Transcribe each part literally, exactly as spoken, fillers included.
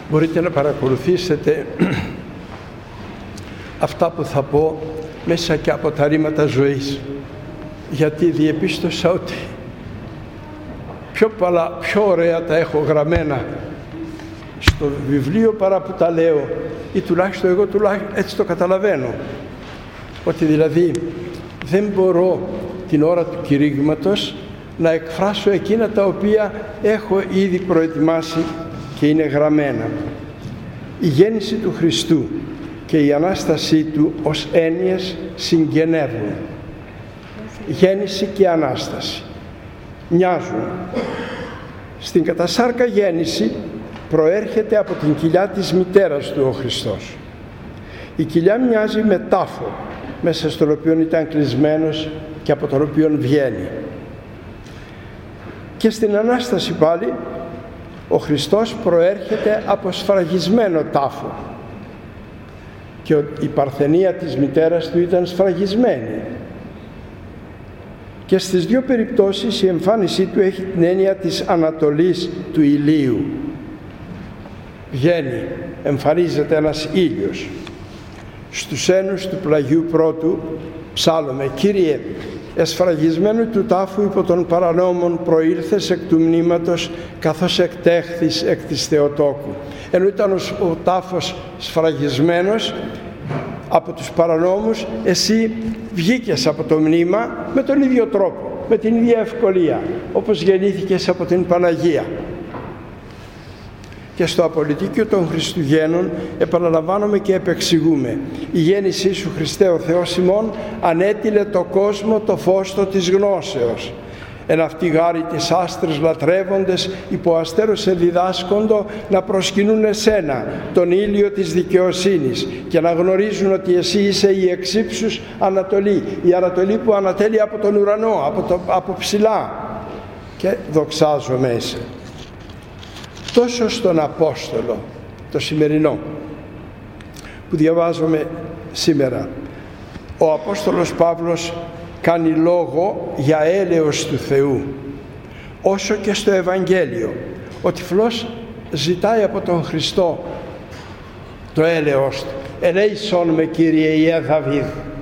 Μπορείτε να παρακολουθήσετε αυτά που θα πω μέσα και από τα ρήματα ζωής, γιατί διεπίστωσα ότι πιο, παλα, πιο ωραία τα έχω γραμμένα στο βιβλίο παρά που τα λέω, ή τουλάχιστον εγώ τουλάχιστον έτσι το καταλαβαίνω, ότι δηλαδή δεν μπορώ την ώρα του κηρύγματος να εκφράσω εκείνα τα οποία έχω ήδη προετοιμάσει και είναι γραμμένα. Η γέννηση του Χριστού και η Ανάστασή Του ως έννοιες συγγενεύουν. Γέννηση και Ανάσταση μοιάζουν. Στην κατασάρκα γέννηση προέρχεται από την κοιλιά της μητέρας Του ο Χριστός. Η κοιλιά μοιάζει με τάφο, μέσα στον οποίο ήταν κλεισμένος και από τον οποίο βγαίνει. Και στην Ανάσταση πάλι ο Χριστός προέρχεται από σφραγισμένο τάφο και η παρθενία της μητέρας Του ήταν σφραγισμένη. Και στις δύο περιπτώσεις η εμφάνισή Του έχει την έννοια της ανατολής του ηλίου. Βγαίνει, εμφανίζεται ένας ήλιος. Στους ένους του πλαγιού πρώτου ψάλλουμε: «Κύριε, εσφραγισμένου του τάφου υπό των παρανόμων προήλθες εκ του μνήματος, καθώς εκτέχθης εκ της Θεοτόκου». Ενώ ήταν ο τάφος σφραγισμένος από τους παρανόμους, εσύ βγήκες από το μνήμα με τον ίδιο τρόπο, με την ίδια ευκολία, όπως γεννήθηκες από την Παναγία. Και στο απολυτίκιο των Χριστουγέννων επαναλαμβάνομαι και επεξηγούμε: η γέννησή Σου, Χριστέ ο Θεός ημών, ανέτειλε το κόσμο το φως το της γνώσεως. Εν αυτοί γάρι τις άστρες λατρεύοντες υποαστέρωσε διδάσκοντο να προσκυνούν εσένα, τον ήλιο της δικαιοσύνης, και να γνωρίζουν ότι εσύ είσαι η εξύψους Ανατολή, η Ανατολή που ανατέλει από τον ουρανό, από, το, από ψηλά. Και δοξάζομαι εσέ. Τόσο στον Απόστολο, το σημερινό, που διαβάζουμε σήμερα, ο Απόστολος Παύλος κάνει λόγο για έλεος του Θεού, όσο και στο Ευαγγέλιο ο τυφλός ζητάει από τον Χριστό το έλεος του. «Ελέησόν με, Κύριε, Ιε Δαβίδ».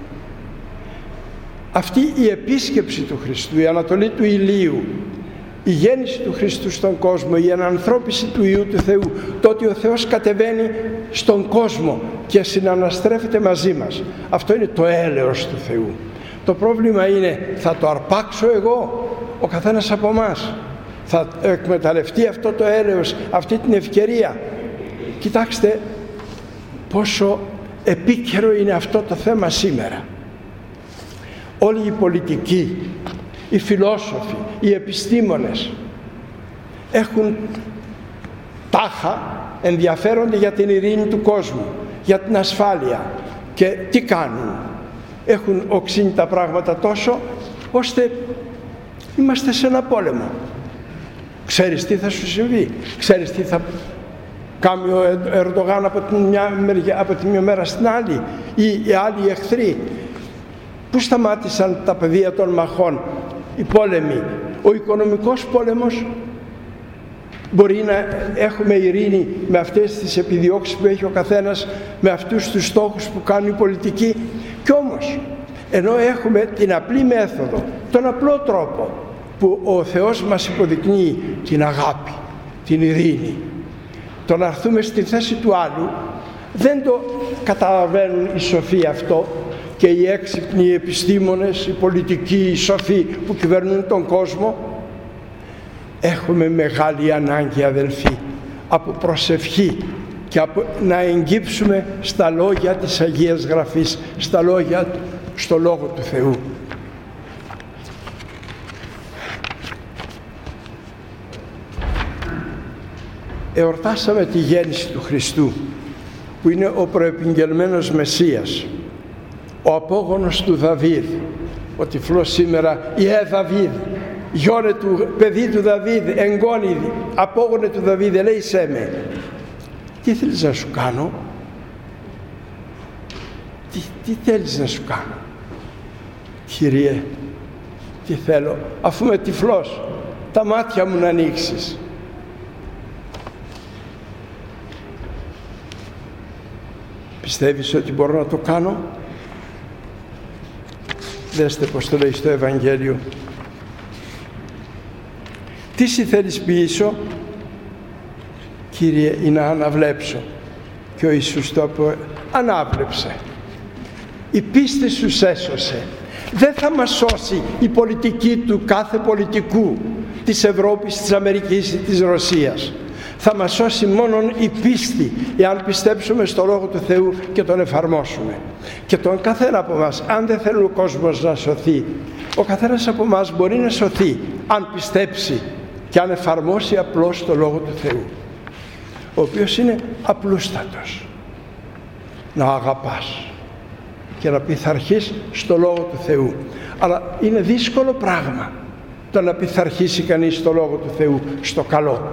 Αυτή η επίσκεψη του Χριστού, η ανατολή του ηλίου, η γέννηση του Χριστού στον κόσμο, η ενανθρώπιση του Υιού του Θεού, το ότι ο Θεός κατεβαίνει στον κόσμο και συναναστρέφεται μαζί μας, αυτό είναι το έλεος του Θεού. Το πρόβλημα είναι, θα το αρπάξω εγώ, ο καθένας από εμάς, θα εκμεταλλευτεί αυτό το έλεος, αυτή την ευκαιρία? Κοιτάξτε πόσο επίκαιρο είναι αυτό το θέμα σήμερα. Όλοι οι πολιτικοί, οι φιλόσοφοι, οι επιστήμονες έχουν τάχα ενδιαφέρονται για την ειρήνη του κόσμου, για την ασφάλεια, και τι κάνουν? Έχουν οξύνει τα πράγματα τόσο ώστε είμαστε σε ένα πόλεμο. Ξέρεις τι θα σου συμβεί, ξέρεις τι θα κάνει ο Ερντογάν από την μια, από τη μια μέρα στην άλλη, ή οι άλλοι εχθροί. Πού σταμάτησαν τα πεδία των μαχών, οι πόλεμοι? Ο οικονομικός πόλεμος. Μπορεί να έχουμε ειρήνη με αυτές τις επιδιώξεις που έχει ο καθένας, με αυτούς τους στόχους που κάνουν οι πολιτικοί? Κι όμως, ενώ έχουμε την απλή μέθοδο, τον απλό τρόπο που ο Θεός μας υποδεικνύει την αγάπη, την ειρήνη, το να έρθουμε στη θέση του άλλου, δεν το καταλαβαίνουν οι σοφοί αυτό, και οι έξυπνοι επιστήμονες, οι πολιτικοί, οι σοφοί που κυβερνούν τον κόσμο. Έχουμε μεγάλη ανάγκη, αδελφοί, από προσευχή και από να εγκύψουμε στα λόγια της Αγίας Γραφής, στα λόγια, στο Λόγο του Θεού. Εορτάσαμε τη γέννηση του Χριστού, που είναι ο προεπιγγελμένος Μεσσίας, ο απόγονος του Δαβίδ, ο τυφλός σήμερα, Ιε Δαβίδ, γιώνε του, παιδί του Δαβίδ, εγγόνι, απόγονε του Δαβίδ, ελέησέ με. Τι θέλεις να σου κάνω? Τι, τι θέλεις να σου κάνω? Κύριε, τι θέλω? Αφού είμαι τυφλός, τα μάτια μου να ανοίξεις. Πιστεύεις ότι μπορώ να το κάνω? Δέστε πως το λέει στο Ευαγγέλιο. Τι συ θέλεις ποιήσω? Κύριε, ή να αναβλέψω. Και ο Ιησούς το είπε, ανάβλεψε. Η πίστη σου σέσωσε. Δεν θα μας σώσει η πολιτική του κάθε πολιτικού της Ευρώπης, της Αμερικής ή της Ρωσίας. Θα μας σώσει μόνον η πίστη, εάν πιστέψουμε στο Λόγο του Θεού και τον εφαρμόσουμε. Και τον καθένα από μας, αν δεν θέλει ο κόσμος να σωθεί, ο καθένας από μας μπορεί να σωθεί αν πιστέψει και αν εφαρμόσει απλώς το Λόγο του Θεού, ο οποίος είναι απλούστατος. Να αγαπάς και να πειθαρχείς στο Λόγο του Θεού. Αλλά είναι δύσκολο πράγμα το να πειθαρχήσει κανείς στο Λόγο του Θεού, στο καλό.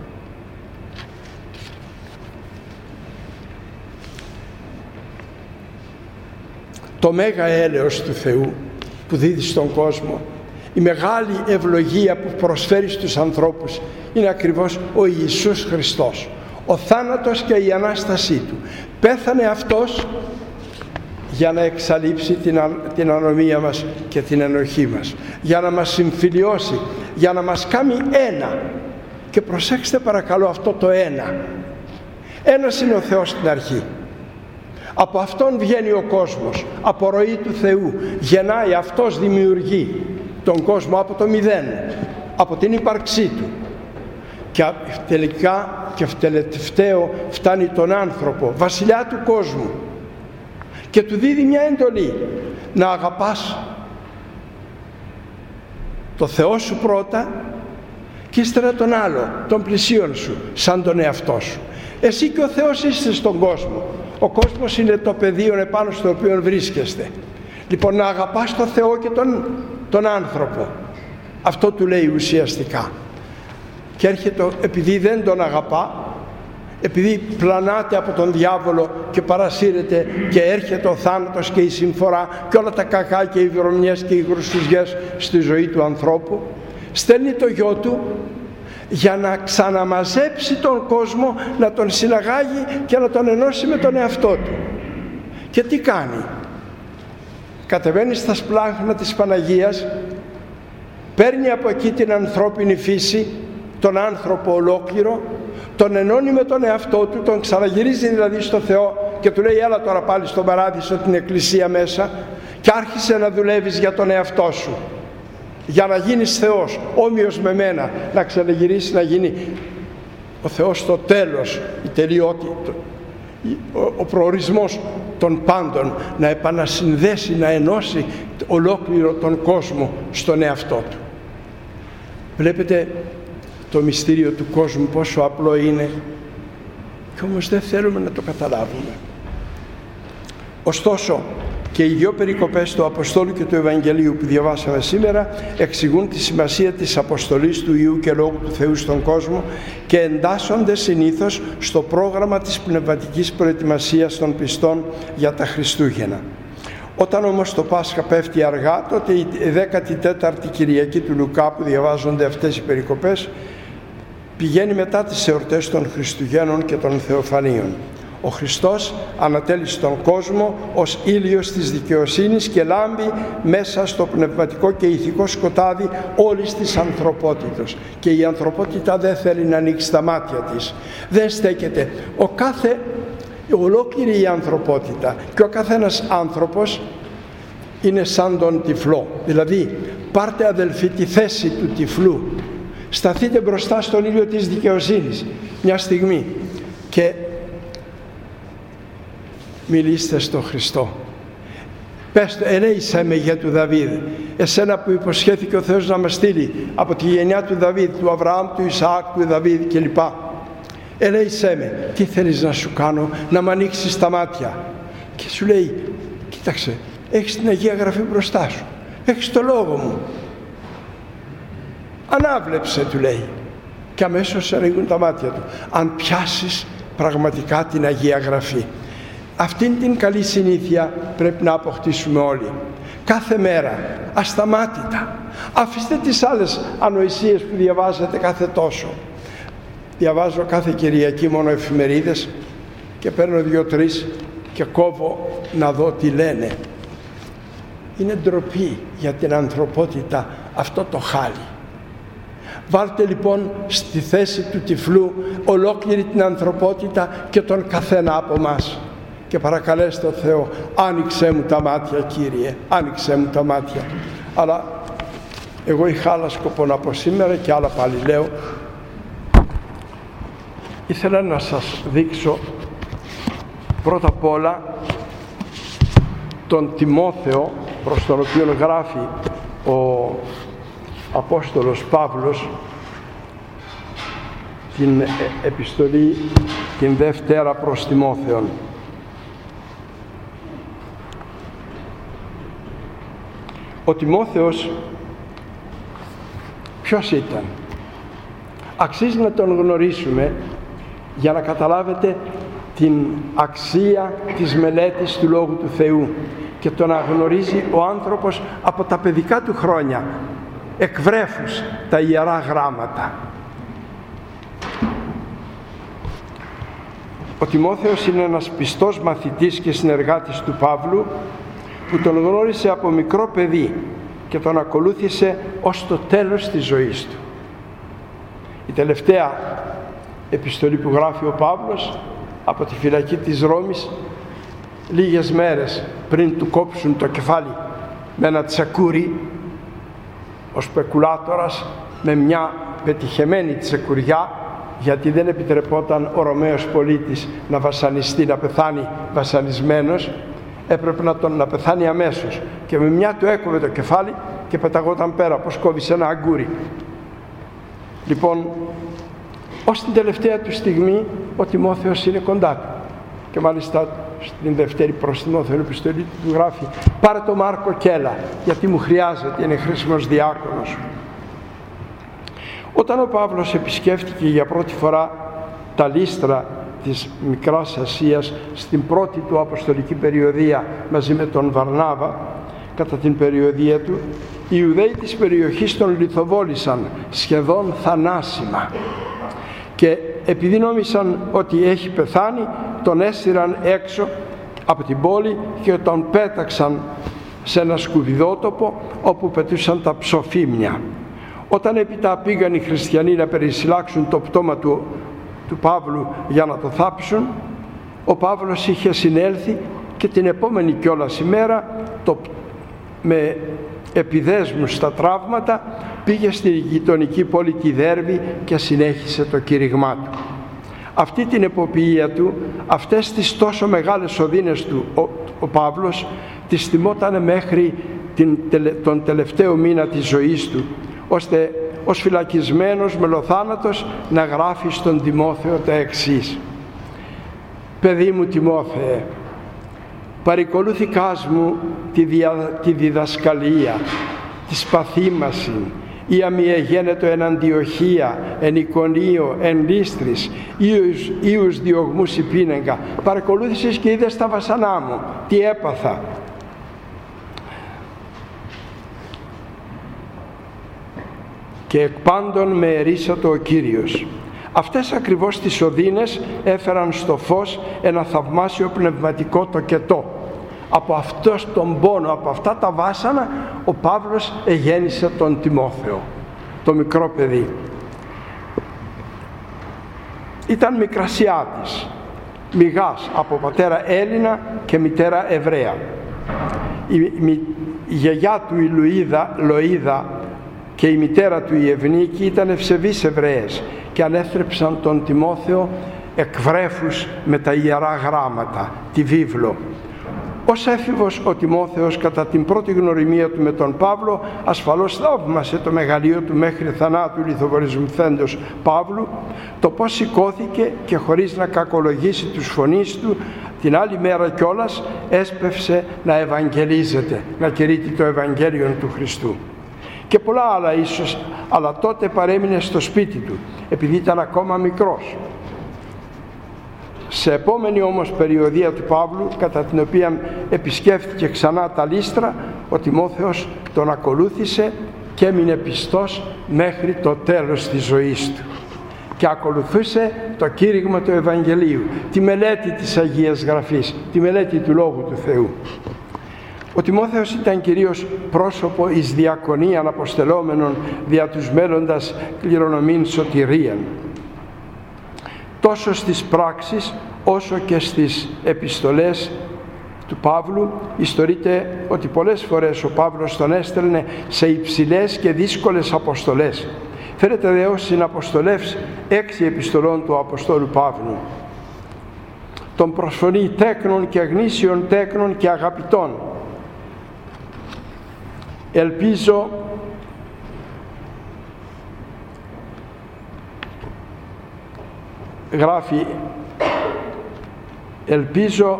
Το μέγα έλεος του Θεού που δίδει στον κόσμο, η μεγάλη ευλογία που προσφέρει στους ανθρώπους, είναι ακριβώς ο Ιησούς Χριστός. Ο θάνατος και η Ανάστασή Του. Πέθανε Αυτός για να εξαλείψει την, α, την ανομία μας και την ενοχή μας, για να μας συμφιλιώσει, για να μας κάνει ένα. Και προσέξτε παρακαλώ αυτό το ένα. Ένας είναι ο Θεός στην αρχή. Από Αυτόν βγαίνει ο κόσμος, από ροή του Θεού. Γεννάει, Αυτός δημιουργεί τον κόσμο από το μηδέν, από την ύπαρξή Του. Και τελικά και τελευταίο φτάνει τον άνθρωπο, βασιλιά του κόσμου, και του δίδει μια εντολή, να αγαπάς το Θεό σου πρώτα και ύστερα τον άλλο, τον πλησίον σου, σαν τον εαυτό σου. Εσύ και ο Θεός είστε στον κόσμο. Ο κόσμος είναι το πεδίο επάνω στο οποίο βρίσκεστε. Λοιπόν, να αγαπάς τον Θεό και τον, τον άνθρωπο. Αυτό του λέει ουσιαστικά. Και έρχεται, επειδή δεν τον αγαπά, επειδή πλανάται από τον διάβολο και παρασύρεται και έρχεται ο θάνατος και η συμφορά και όλα τα κακά και οι βρωμιές και οι γρουσουζιές στη ζωή του ανθρώπου, στέλνει το γιο του για να ξαναμαζέψει τον κόσμο, να τον συναγάγει και να τον ενώσει με τον εαυτό του. Και τι κάνει? Κατεβαίνει στα σπλάχνα της Παναγίας, παίρνει από εκεί την ανθρώπινη φύση, τον άνθρωπο ολόκληρο, τον ενώνει με τον εαυτό του, τον ξαναγυρίζει δηλαδή στο Θεό και του λέει, έλα τώρα πάλι στον παράδεισο, την εκκλησία μέσα, και άρχισε να δουλεύεις για τον εαυτό σου, για να γίνεις Θεός, όμοιος με μένα, να ξαναγυρίσει να γίνει ο Θεός στο τέλος, η τελειότητα, ο προορισμός των πάντων, να επανασυνδέσει, να ενώσει ολόκληρο τον κόσμο στον εαυτό του. Βλέπετε το μυστήριο του κόσμου πόσο απλό είναι, και όμως δεν θέλουμε να το καταλάβουμε. Ωστόσο, και οι δύο περικοπές του Αποστόλου και του Ευαγγελίου που διαβάσαμε σήμερα εξηγούν τη σημασία της αποστολής του Υιού και Λόγου του Θεού στον κόσμο και εντάσσονται συνήθως στο πρόγραμμα της πνευματικής προετοιμασίας των πιστών για τα Χριστούγεννα. Όταν όμως το Πάσχα πέφτει αργά, τότε η δέκατη τέταρτη Κυριακή του Λουκά που διαβάζονται αυτές οι περικοπές πηγαίνει μετά τις εορτές των Χριστουγέννων και των Θεοφανίων. Ο Χριστός ανατέλει στον κόσμο ως ήλιος της δικαιοσύνης και λάμπει μέσα στο πνευματικό και ηθικό σκοτάδι όλης της ανθρωπότητος. Και η ανθρωπότητα δεν θέλει να ανοίξει τα μάτια της. Δεν στέκεται. Ο κάθε, ολόκληρη η ανθρωπότητα και ο καθένας άνθρωπος είναι σαν τον τυφλό. Δηλαδή, πάρτε αδελφοί τη θέση του τυφλού. Σταθείτε μπροστά στον ήλιο της δικαιοσύνης μια στιγμή και μιλήστε στο Χριστό. Πες το, ελέησέ με για του Δαβίδ, εσένα που υποσχέθηκε ο Θεός να μας στείλει από τη γενιά του Δαβίδ, του Αβραάμ, του Ισαάκ, του Δαβίδ κλπ. Ελέησέ με, τι θέλεις να σου κάνω? Να μ' ανοίξεις τα μάτια. Και σου λέει, κοίταξε, έχεις την Αγία Γραφή μπροστά σου, έχεις το Λόγο μου, ανάβλεψε, του λέει, και αμέσως ανοίγουν τα μάτια του. Αν πιάσεις πραγματικά την Αγία Γραφή. Αυτήν την καλή συνήθεια πρέπει να αποκτήσουμε όλοι. Κάθε μέρα, ασταμάτητα. Αφήστε τις άλλες ανοησίες που διαβάζετε κάθε τόσο. Διαβάζω κάθε Κυριακή μόνο εφημερίδες και παίρνω δύο-τρεις και κόβω να δω τι λένε. Είναι ντροπή για την ανθρωπότητα αυτό το χάλι. Βάλτε λοιπόν στη θέση του τυφλού ολόκληρη την ανθρωπότητα και τον καθένα από μας και παρακαλέστε τον Θεό, άνοιξέ μου τα μάτια Κύριε, άνοιξέ μου τα μάτια. Αλλά εγώ είχα άλλα σκοπό να πω σήμερα και άλλα πάλι λέω. Ήθελα να σας δείξω πρώτα απ' όλα τον Τιμόθεο, προς τον οποίο γράφει ο Απόστολος Παύλος την επιστολή την Δευτέρα προς Τιμόθεον. Ο Τιμόθεος ποιος ήταν? Αξίζει να τον γνωρίσουμε για να καταλάβετε την αξία της μελέτης του Λόγου του Θεού και το να γνωρίζει ο άνθρωπος από τα παιδικά του χρόνια εκβρέφους τα Ιερά Γράμματα. Ο Τιμόθεος είναι ένας πιστός μαθητής και συνεργάτης του Παύλου που τον γνώρισε από μικρό παιδί και τον ακολούθησε ως το τέλος της ζωής του. Η τελευταία επιστολή που γράφει ο Παύλος από τη φυλακή της Ρώμης, λίγες μέρες πριν του κόψουν το κεφάλι με ένα τσεκούρι, ο σπεκουλάτορας με μια πετυχεμένη τσεκουριά, γιατί δεν επιτρεπόταν ο Ρωμαίος πολίτης να βασανιστεί, να πεθάνει βασανισμένος, έπρεπε να, τον, να πεθάνει αμέσως, και με μια του έκοβε το κεφάλι και πεταγόταν πέρα, πως κόβει ένα αγκούρι. Λοιπόν, ως την τελευταία του στιγμή ο Τιμόθεος είναι κοντά του και μάλιστα στην δεύτερη προς Τιμόθεο επιστολή του γράφει, πάρε το Μάρκο και έλα, γιατί μου χρειάζεται, είναι χρήσιμος διάκονος. Όταν ο Παύλος επισκέφτηκε για πρώτη φορά τα Λύστρα της Μικράς Ασίας στην πρώτη του αποστολική περιοδεία μαζί με τον Βαρνάβα, κατά την περιοδεία του, οι Ιουδαίοι της περιοχής τον λιθοβόλησαν σχεδόν θανάσιμα και επειδή νόμισαν ότι έχει πεθάνει, τον έσυραν έξω από την πόλη και τον πέταξαν σε ένα σκουπιδότοπο όπου πετούσαν τα ψοφίμια. Όταν έπειτα πήγαν οι χριστιανοί να περισυλλάξουν το πτώμα του, του Παύλου για να το θάψουν, ο Παύλος είχε συνέλθει και την επόμενη κιόλας ημέρα το, με επιδέσμους στα τραύματα πήγε στη γειτονική πόλη τη Δέρβη και συνέχισε το κήρυγμά του. Αυτή την εποποιία του, αυτές τις τόσο μεγάλες οδύνες του, ο, ο Παύλος τις θυμότανε μέχρι την, τον τελευταίο μήνα της ζωής του, ώστε ως φυλακισμένος μελοθάνατος να γράφει στον Τιμόθεο τα εξής: «Παιδί μου Τιμόθεε, παρηκολούθηκάς μου τη, δια, τη διδασκαλία, τη σπαθήμαση, η αμοιεγένετο εν Αντιοχία, εν Εικονίο, εν Λύστρης, ήους, ήους διωγμούς υπήνεγκα». Παρακολούθησες και είδες τα βασανά μου, τι έπαθα. Και εκ πάντων με ερίσατο ο Κύριος. Αυτές ακριβώς τις οδύνες έφεραν στο φως ένα θαυμάσιο πνευματικό τοκετό. Από αυτός τον πόνο, από αυτά τα βάσανα, ο Παύλος εγέννησε τον Τιμόθεο, το μικρό παιδί. Ήταν μικρασιάτης, μηγάς, από πατέρα Έλληνα και μητέρα Εβραία. Η, η, η γιαγιά του η Λουίδα, Λοΐδα και η μητέρα του η Ευνίκη ήταν ευσεβείς Εβραίες και ανέθρεψαν τον Τιμόθεο εκβρέφους με τα Ιερά Γράμματα, τη βίβλο. Ως έφηβος ο Τιμόθεος κατά την πρώτη γνωριμία του με τον Παύλο ασφαλώς θαύμασε το μεγαλείο του μέχρι θανάτου λιθοβολισμθέντος Παύλου, το πως σηκώθηκε και χωρίς να κακολογήσει τους φωνείς του την άλλη μέρα κιόλας έσπευσε να ευαγγελίζεται, να κηρύττει το Ευαγγέλιο του Χριστού. Και πολλά άλλα ίσως, αλλά τότε παρέμεινε στο σπίτι του επειδή ήταν ακόμα μικρός. Σε επόμενη όμως περιοδεία του Παύλου, κατά την οποία επισκέφθηκε ξανά τα Λύστρα, ο Τιμόθεος τον ακολούθησε και έμεινε πιστός μέχρι το τέλος της ζωής του. και ακολουθούσε το κήρυγμα του Ευαγγελίου, τη μελέτη της Αγίας Γραφής, τη μελέτη του Λόγου του Θεού. Ο Τιμόθεος ήταν κυρίως πρόσωπο εις διακονίαν αποστελόμενων δια τους μέλλοντας κληρονομήν σωτηρίαν. Τόσο στις πράξεις όσο και στις επιστολές του Παύλου ιστορείται ότι πολλές φορές ο Παύλος τον έστελνε σε υψηλές και δύσκολες αποστολές. Φέρεται δε ως συναποστολεύς έξι επιστολών του Αποστόλου Παύλου. Τον προσφωνεί τέκνων και γνήσιων τέκνων και αγαπητών. Ελπίζω γράφει ελπίζω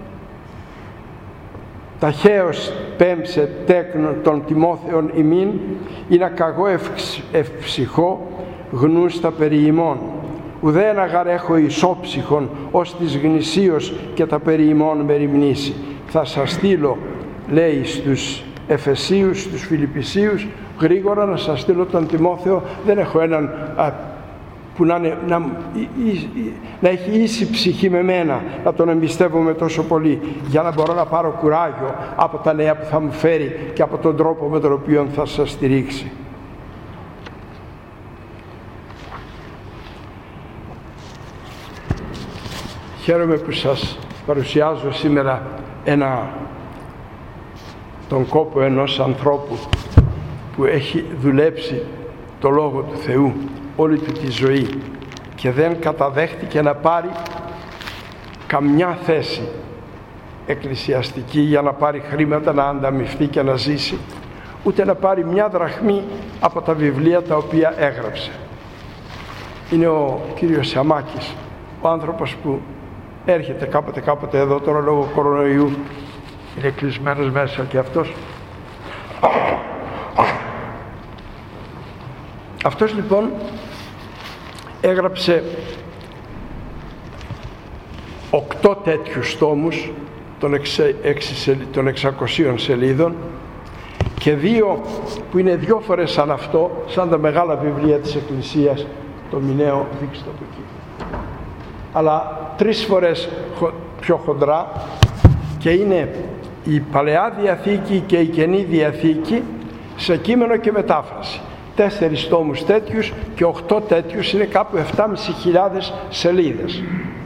ταχαίως πέμψε τέκνον των Τιμόθεων ημίν ή να καγώ ευψυχώ γνούστα περί ημών. Ουδένα γαρ έχω ισόψυχον ως της γνησίως και τα περί ημών μεριμνήσει. Θα σας στείλω, λέει στους Εφεσίους, στους Φιλιππισίους, γρήγορα να σας στείλω τον Τιμόθεο. Δεν έχω έναν α, που να, είναι, να, να έχει ίση ψυχή με μένα, να τον εμπιστεύομαι τόσο πολύ, για να μπορώ να πάρω κουράγιο από τα νέα που θα μου φέρει και από τον τρόπο με τον οποίο θα σας στηρίξει. Χαίρομαι που σας παρουσιάζω σήμερα ένα, τον κόπο ενός ανθρώπου που έχει δουλέψει το Λόγο του Θεού όλη του τη ζωή και δεν καταδέχτηκε να πάρει καμιά θέση εκκλησιαστική για να πάρει χρήματα να ανταμοιφθεί και να ζήσει, ούτε να πάρει μια δραχμή από τα βιβλία τα οποία έγραψε. Είναι ο κύριος Σαμάκης, ο άνθρωπος που έρχεται κάποτε κάποτε εδώ, τώρα λόγω κορονοϊού είναι κλεισμένος μέσα και αυτός. Αυτός λοιπόν έγραψε οκτώ τέτοιους τόμους των, εξ, των εξακοσίων σελίδων και δύο που είναι δυο φορές σαν αυτό, σαν τα μεγάλα βιβλία της Εκκλησίας, το Μηναίο, δείξτε το εκεί, αλλά τρεις φορές πιο χοντρά, και είναι η Παλαιά Διαθήκη και η Καινή Διαθήκη σε κείμενο και μετάφραση. Τέσσερις τόμους τέτοιους και οχτώ τέτοιους, είναι κάπου επτάμισι χιλιάδες σελίδες.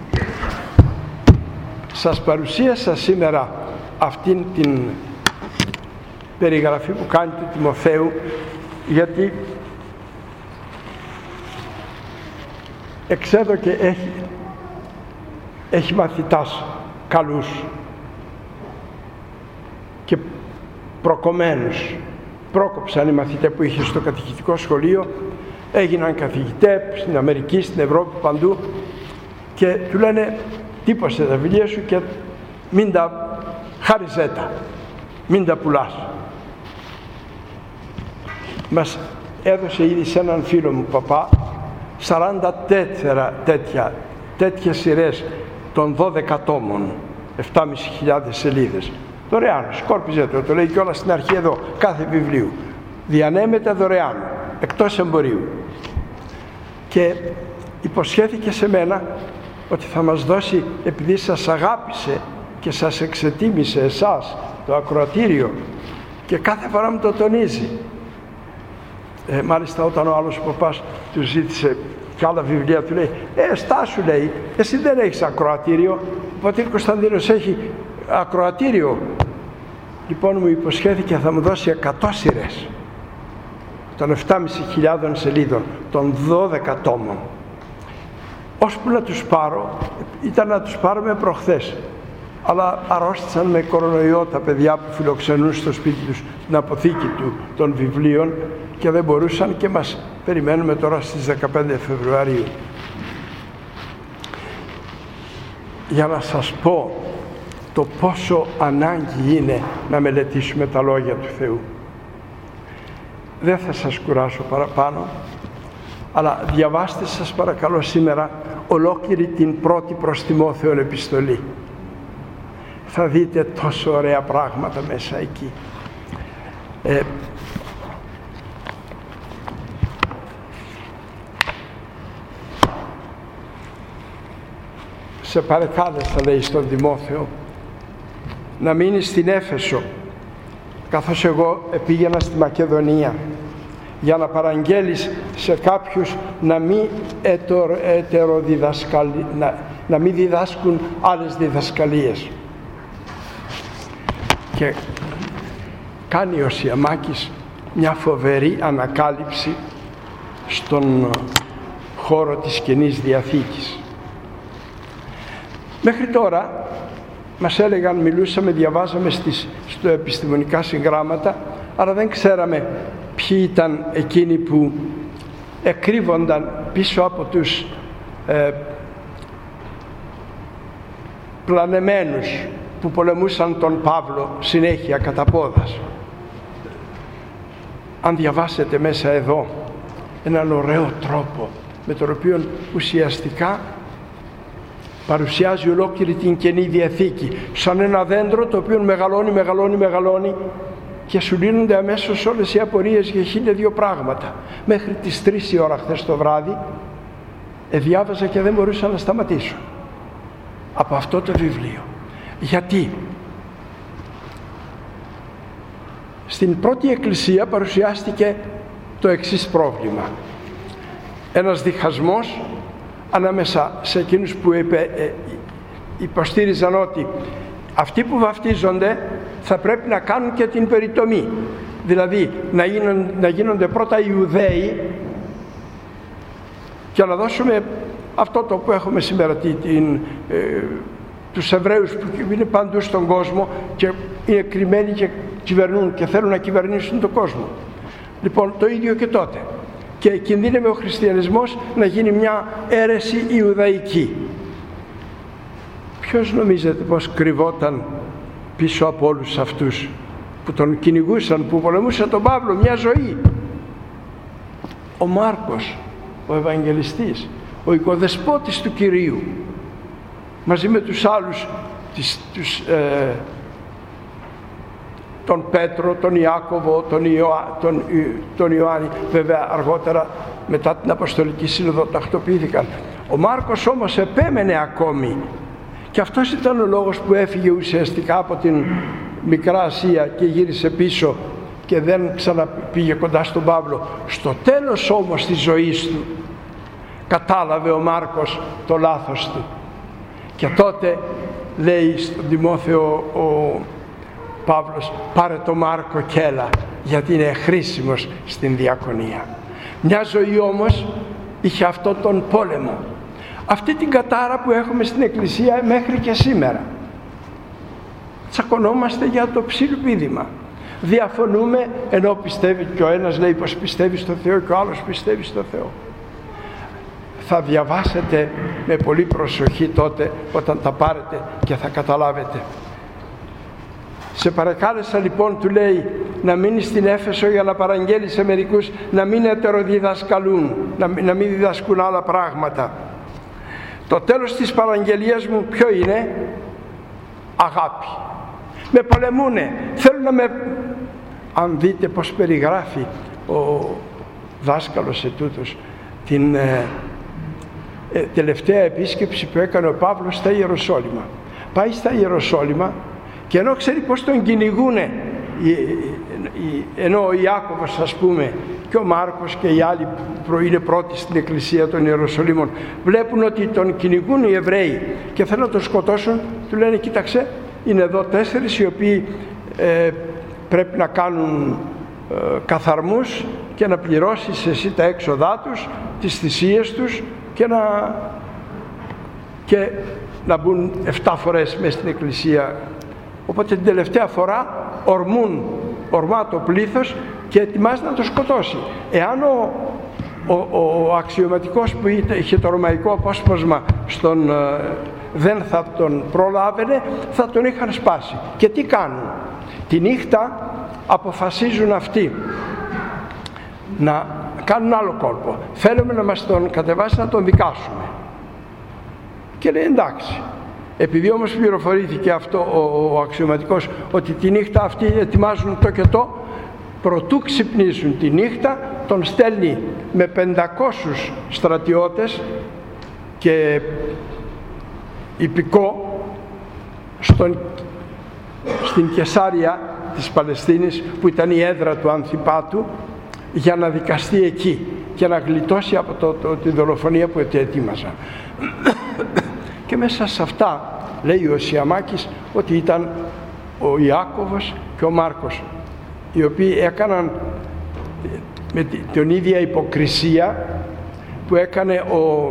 Σας παρουσίασα σήμερα αυτήν την περιγραφή που κάνει του Τιμοθέου, γιατί εξέδω και έχει, έχει μαθητάς καλούς και προκομμένους. Πρόκοψαν οι μαθητές που είχε στο κατηχητικό σχολείο, έγιναν καθηγητές στην Αμερική, στην Ευρώπη, παντού, και του λένε τύπωσε τα βιβλία σου και μην τα χάριζέ τα, μην τα πουλάς. Μας έδωσε ήδη σε έναν φίλο μου παπά σαράντα τέσσερα τέτοια, τέτοιες σειρές των δώδεκα τόμων, επτάμισι χιλιάδες σελίδες. Δωρεάν, σκόρπιζε το, το λέει κιόλας στην αρχή εδώ, κάθε βιβλίου. Διανέμεται δωρεάν, εκτός εμπορίου. Και υποσχέθηκε σε μένα ότι θα μας δώσει, επειδή σας αγάπησε και σας εξετίμησε εσάς το ακροατήριο, και κάθε φορά μου το τονίζει. Ε, μάλιστα όταν ο άλλος παπάς του ζήτησε και άλλα βιβλία, του λέει «Ε, στάσου», λέει, «εσύ δεν έχεις ακροατήριο, ο πατήρ Κωνσταντίνος έχει ακροατήριο». Λοιπόν μου υποσχέθηκε θα μου δώσει εκατό σειρές των επτάμισι χιλιάδων σελίδων, των δώδεκα τόμων. Ώσπου να τους πάρω, ήταν να τους πάρουμε προχθές, αλλά αρρώστησαν με κορονοϊό τα παιδιά που φιλοξενούν στο σπίτι τους την αποθήκη του των βιβλίων και δεν μπορούσαν, και μας περιμένουμε τώρα στις δεκαπέντε Φεβρουαρίου. Για να σας πω το πόσο ανάγκη είναι να μελετήσουμε τα λόγια του Θεού. Δεν θα σας κουράσω παραπάνω, αλλά διαβάστε σας παρακαλώ σήμερα ολόκληρη την πρώτη προς Τιμόθεον επιστολή. Θα δείτε τόσο ωραία πράγματα μέσα εκεί. Ε, σε παρεκάλεσα, λέει στον Τιμόθεο, να μείνεις στην Έφεσο, καθώς εγώ πήγαινα στη Μακεδονία, για να παραγγέλεις σε κάποιους να μην ετεροδιδασκαλ... να, να μην διδάσκουν άλλες διδασκαλίες. Και κάνει ο Σιαμάκης μια φοβερή ανακάλυψη στον χώρο της Καινής Διαθήκης. Μέχρι τώρα μας έλεγαν, μιλούσαμε, διαβάζαμε στις, στο επιστημονικά συγγράμματα, αλλά δεν ξέραμε ποιοι ήταν εκείνοι που εκρύβονταν πίσω από τους ε, πλανεμένους που πολεμούσαν τον Παύλο συνέχεια κατά πόδας. Αν διαβάσετε μέσα εδώ έναν ωραίο τρόπο με τον οποίο ουσιαστικά παρουσιάζει ολόκληρη την Καινή Διαθήκη σαν ένα δέντρο το οποίο μεγαλώνει, μεγαλώνει, μεγαλώνει και σου λύνονται αμέσως όλες οι απορίες για χίλια δύο πράγματα. Μέχρι τις τρεις η ώρα χθες το βράδυ ε, διάβαζα και δεν μπορούσα να σταματήσω από αυτό το βιβλίο. Γιατί στην πρώτη εκκλησία παρουσιάστηκε το εξής πρόβλημα. Ένας διχασμός ανάμεσα σε εκείνους που είπε, ε, υποστήριζαν ότι αυτοί που βαφτίζονται θα πρέπει να κάνουν και την περιτομή. Δηλαδή να γίνονται, να γίνονται πρώτα Ιουδαίοι και να δώσουμε αυτό το που έχουμε σήμερα, την, ε, τους Εβραίους που είναι παντού στον κόσμο και είναι κρυμμένοι και κυβερνούν και θέλουν να κυβερνήσουν τον κόσμο. Λοιπόν, το ίδιο και τότε. Και κινδύνευε ο χριστιανισμός να γίνει μια αίρεση Ιουδαϊκή. Ποιος νομίζετε πως κρυβόταν πίσω από όλους αυτούς που τον κυνηγούσαν, που πολεμούσαν τον Παύλο μια ζωή? Ο Μάρκος, ο Ευαγγελιστής, ο οικοδεσπότης του Κυρίου, μαζί με τους άλλους, τις, τους, ε, τον Πέτρο, τον Ιάκωβο, τον, Ιωα, τον, τον Ιωάννη, βέβαια αργότερα μετά την Αποστολική Σύνοδο τακτοποιήθηκαν. Ο Μάρκος όμως επέμενε ακόμη και αυτός ήταν ο λόγος που έφυγε ουσιαστικά από την Μικρά Ασία και γύρισε πίσω και δεν ξαναπήγε κοντά στον Παύλο. Στο τέλος όμως της ζωής του κατάλαβε ο Μάρκος το λάθος του και τότε λέει στον Τιμόθεο ο Παύλος, πάρε το Μάρκο και έλα, γιατί είναι χρήσιμος στην διακονία. Μια ζωή όμως είχε αυτόν τον πόλεμο, αυτή την κατάρα που έχουμε στην Εκκλησία μέχρι και σήμερα. Τσακωνόμαστε για το ψιλοπίδημα, διαφωνούμε ενώ πιστεύει και ο ένας λέει πως πιστεύει στο Θεό και ο άλλος πιστεύει στο Θεό. Θα διαβάσετε με πολύ προσοχή τότε όταν τα πάρετε και θα καταλάβετε. Σε παρακάλεσα λοιπόν, του λέει, να μείνεις στην Έφεσο για να παραγγέλεις σε μερικούς να μην ετεροδιδασκαλούν, να, να μην διδασκούν άλλα πράγματα. Το τέλος της παραγγελίας μου ποιο είναι? Αγάπη. Με πολεμούνε, θέλουν να με... Αν δείτε πως περιγράφει ο δάσκαλος ετούτος την ε, ε, τελευταία επίσκεψη που έκανε ο Παύλος στα Ιεροσόλυμα. Πάει στα Ιεροσόλυμα και ενώ ξέρει πως τον κυνηγούνε, ενώ ο Ιάκωβος ας πούμε και ο Μάρκος και οι άλλοι που είναι πρώτοι στην Εκκλησία των Ιεροσολύμων βλέπουν ότι τον κυνηγούν οι Εβραίοι και θέλουν να τον σκοτώσουν, του λένε κοίταξε, είναι εδώ τέσσερις οι οποίοι ε, πρέπει να κάνουν ε, καθαρμούς και να πληρώσεις εσύ τα έξοδά τους, τις θυσίες τους και να, και να μπουν εφτά φορές μέσα στην Εκκλησία. Οπότε την τελευταία φορά ορμούν, ορμά το πλήθος και ετοιμάζεται να το σκοτώσει. Εάν ο, ο, ο αξιωματικός που είχε το ρωμαϊκό απόσπασμα στον, ε, δεν θα τον προλάβαινε, θα τον είχαν σπάσει. Και τι κάνουν? Τη νύχτα αποφασίζουν αυτοί να κάνουν άλλο κόλπο. Θέλουμε να μας τον κατεβάσει να τον δικάσουμε. Και λέει εντάξει. Επειδή όμως πληροφορήθηκε αυτό ο, ο αξιωματικός ότι τη νύχτα αυτοί ετοιμάζουν το και το, προτού ξυπνήσουν τη νύχτα τον στέλνει με πεντακόσιους στρατιώτες και υπηκό στον, στην Κεσάρια της Παλαιστίνης, που ήταν η έδρα του Ανθιπάτου, για να δικαστεί εκεί και να γλιτώσει από το, το, τη δολοφονία που ετοίμαζαν. Και μέσα σε αυτά λέει ο Σιαμάκης ότι ήταν ο Ιάκωβος και ο Μάρκος, οι οποίοι έκαναν με την ίδια υποκρισία που έκανε ο,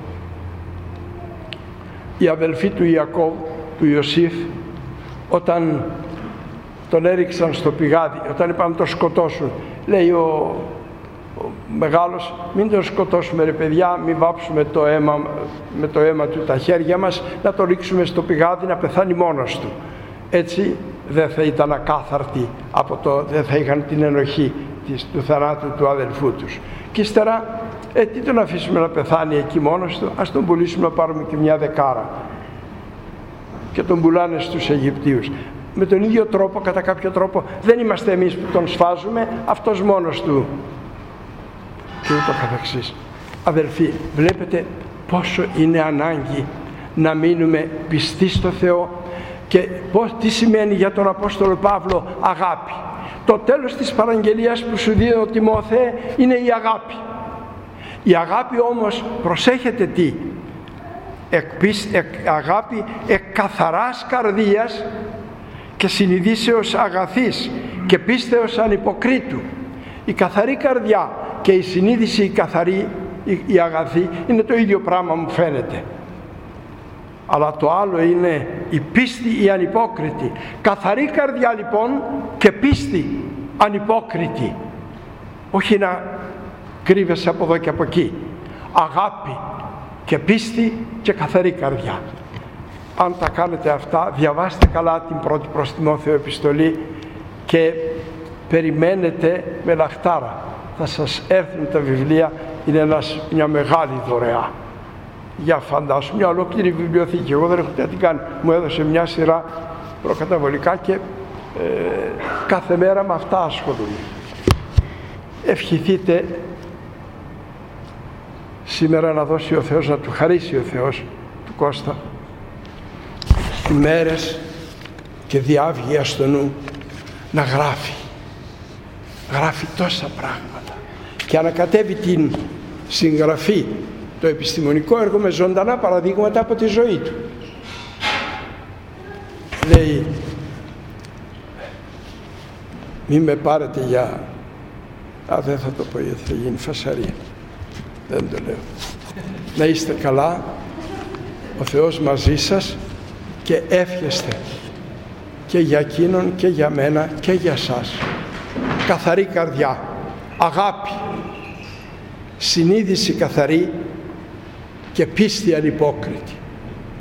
η αδελφή του Ιακώβ, του Ιωσήφ, όταν τον έριξαν στο πηγάδι, όταν είπαν να το σκοτώσουν. Λέει ο, ο μεγάλος, μην τον σκοτώσουμε ρε παιδιά, μην βάψουμε το αίμα, με το αίμα του τα χέρια μας, να το ρίξουμε στο πηγάδι να πεθάνει μόνος του. Έτσι δεν θα ήταν ακάθαρτοι, από το, δεν θα είχαν την ενοχή της, του θανάτου του αδελφού τους. Και ύστερα, ε, τι τον αφήσουμε να πεθάνει εκεί μόνος του, ας τον πουλήσουμε να πάρουμε και μια δεκάρα. Και τον πουλάνε στους Αιγυπτίους. Με τον ίδιο τρόπο, κατά κάποιο τρόπο, δεν είμαστε εμείς που τον σφάζουμε, αυτός μόνος του. Και ούτω καθεξής. Αδελφοί, βλέπετε πόσο είναι ανάγκη να μείνουμε πιστοί στο Θεό και πώς, τι σημαίνει για τον Απόστολο Παύλο αγάπη. Το τέλος της παραγγελίας που σου δίνει ο Τιμόθεε είναι η αγάπη. Η αγάπη όμως, προσέχετε τι, εκ, εκ, αγάπη εκ καθαράς καρδίας και συνειδήσεως αγαθής και πίστεως ανυποκρίτου. Η καθαρή καρδιά και η συνείδηση η καθαρή, η, η αγαθή, είναι το ίδιο πράγμα μου φαίνεται. Αλλά το άλλο είναι η πίστη η ανυπόκριτη. Καθαρή καρδιά λοιπόν και πίστη ανυπόκριτη. Όχι να κρύβεσαι από εδώ και από εκεί. Αγάπη και πίστη και καθαρή καρδιά. Αν τα κάνετε αυτά, διαβάστε καλά την πρώτη προς Τιμόθεο επιστολή και περιμένετε με λαχτάρα. Θα σας έρθουν τα βιβλία, είναι ένας, μια μεγάλη δωρεά. Για φαντάσου, μια ολόκληρη βιβλιοθήκη. Εγώ δεν έχω τι να την κάνω. Μου έδωσε μια σειρά προκαταβολικά και ε, κάθε μέρα με αυτά ασχολούμαι. Ευχηθείτε σήμερα να δώσει ο Θεός, να του χαρίσει ο Θεός του Κώστα ημέρες και διάβγεια στο νου να γράφει. Γράφει τόσα πράγματα και ανακατεύει την συγγραφή, το επιστημονικό έργο με ζωντανά παραδείγματα από τη ζωή του. Λέει, μη με πάρετε για... Α, δεν θα το πω γιατί θα γίνει φασαρία. Δεν το λέω. Να είστε καλά, ο Θεός μαζί σας και εύχεστε και για εκείνον και για μένα και για σας. Καθαρή καρδιά, αγάπη, συνείδηση καθαρή και πίστη ανυπόκριτη.